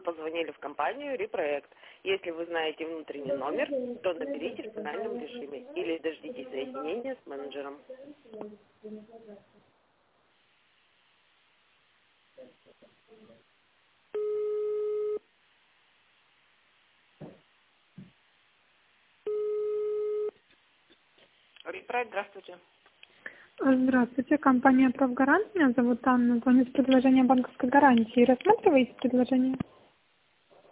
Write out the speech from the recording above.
позвонили в компанию «Репроект». Если вы знаете внутренний номер, то наберите в тональном режиме или дождитесь соединения с менеджером. «Репроект», здравствуйте. Здравствуйте, компания «Профгарант». Меня зовут Анна. Звоню с предложением банковской гарантии. Рассматриваете предложение?